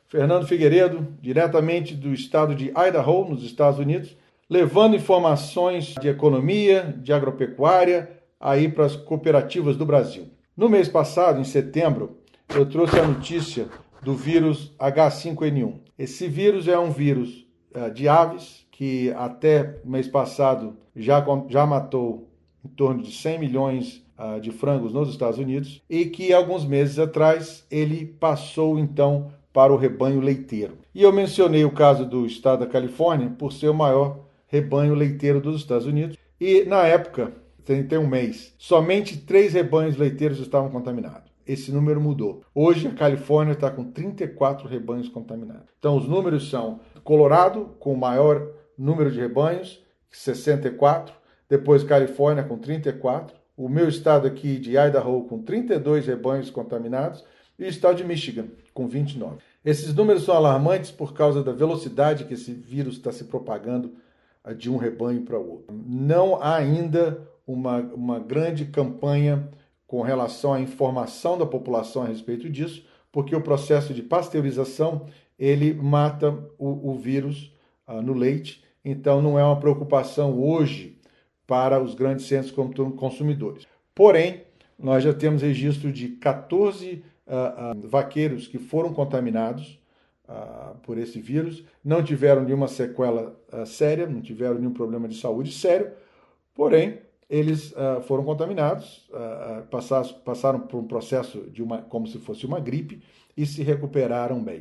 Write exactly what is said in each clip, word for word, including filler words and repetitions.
Fernando Figueiredo, diretamente do estado de Idaho, nos Estados Unidos, levando informações de economia, de agropecuária, aí para as cooperativas do Brasil. No mês passado, em setembro, eu trouxe a notícia do vírus H cinco N um. Esse vírus é um vírus uh, de aves que até o mês passado já, já matou em torno de cem milhões uh, de frangos nos Estados Unidos e que alguns meses atrás ele passou então para o rebanho leiteiro. E eu mencionei o caso do estado da Califórnia por ser o maior rebanho leiteiro dos Estados Unidos e na época, tem um mês, somente três rebanhos leiteiros estavam contaminados. Esse número mudou. Hoje a Califórnia está com trinta e quatro rebanhos contaminados. Então os números são Colorado com o maior número de rebanhos, sessenta e quatro, depois Califórnia com trinta e quatro, o meu estado aqui de Idaho com trinta e dois rebanhos contaminados e o estado de Michigan com vinte e nove. Esses números são alarmantes por causa da velocidade que esse vírus está se propagando de um rebanho para o outro. Não há ainda uma, uma grande campanha com relação à informação da população a respeito disso, porque o processo de pasteurização ele mata o, o vírus uh, no leite, então não é uma preocupação hoje para os grandes centros consumidores. Porém, nós já temos registro de quatorze uh, uh, vaqueiros que foram contaminados uh, por esse vírus, não tiveram nenhuma sequela uh, séria, não tiveram nenhum problema de saúde sério, porém, eles uh, foram contaminados, uh, passaram, passaram por um processo de uma, como se fosse uma gripe e se recuperaram bem.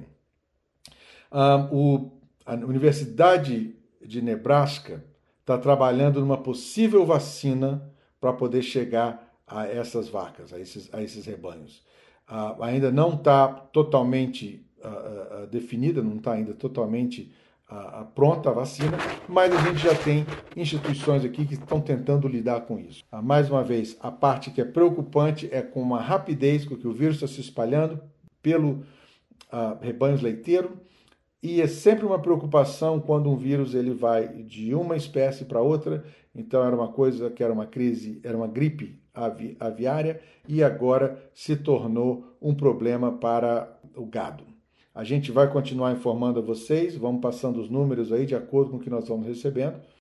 Uh, o, a Universidade de Nebraska está trabalhando numa possível vacina para poder chegar a essas vacas, a esses, a esses rebanhos. Uh, ainda não está totalmente uh, uh, definida, não está ainda totalmente A, a pronta a vacina, mas a gente já tem instituições aqui que estão tentando lidar com isso. Ah, mais uma vez, a parte que é preocupante é com uma rapidez com que o vírus está se espalhando pelo ah, rebanhos leiteiros e é sempre uma preocupação quando um vírus ele vai de uma espécie para outra. Então era uma coisa que era uma crise, era uma gripe avi, aviária e agora se tornou um problema para o gado. A gente vai continuar informando a vocês, vamos passando os números aí de acordo com o que nós vamos recebendo.